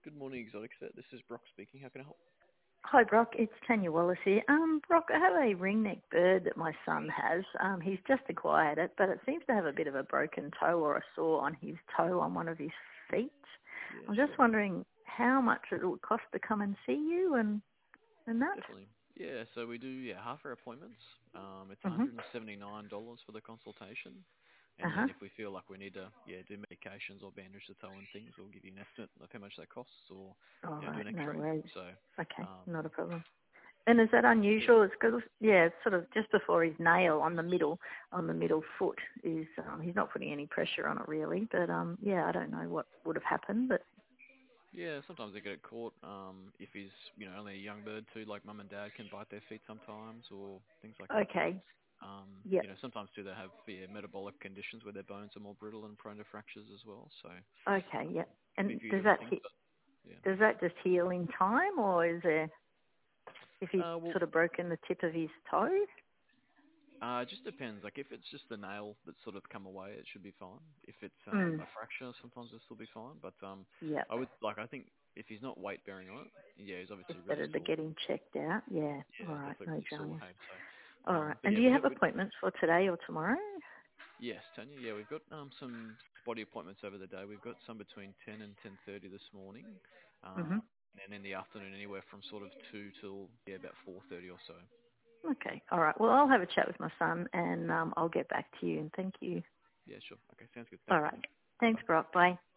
Good morning, Exotic Vet. This is Brock speaking. How can I help? Hi, Brock. It's Tanya Wallace here. Brock, I have a ringneck bird that my son has. He's just acquired it, but it seems to have a bit of a broken toe or a sore on his toe on one of his feet. Yeah, I'm just sure. wondering how much it would cost to come and see you and that. Definitely. Yeah, so we do half our appointments. It's Mhm. $179 for the consultation. Uh And then huh. if we feel like we need to do medications or bandage the toe and things, we'll give you an estimate of how much that costs or All do right. an No x-ray. worries. So, Okay. um, Not a problem. And is that yeah. unusual? It's because it's sort of just before his nail on the middle foot is. He's not putting any pressure on it really, but I don't know what would have happened, but Yeah, sometimes they get it caught. If he's, only a young bird too, like mum and dad can bite their feet sometimes or things like that. okay. Yep. Sometimes too they have metabolic conditions where their bones are more brittle and prone to fractures as well. So Okay, yeah. could be a And few does different that things. But yeah. does that just heal in time, or is there if he's Well, sort of broken the tip of his toe? it just depends. Like if it's just the nail that's sort of come away, it should be fine. If it's Mm. a fracture, sometimes it'll still be fine. But Yep. I think if he's not weight bearing on it, he's It's obviously really better to sore. get him checked out. Yeah. Yeah, All right. definitely No really sore. dramas. Hey, so All right. but And yeah, do you have appointments for today or tomorrow? yes, Tanya. Yeah, we've got some body appointments over the day. We've got some between 10 and 10:30 this morning, Mhm. and in the afternoon anywhere from sort of 2 till about 4:30 or so. Okay. All right. Well, I'll have a chat with my son, and I'll get back to you. And thank you. Yeah, sure. Okay, sounds good. All Thanks, right. Tanya. Bye. Thanks, Brock. Bye.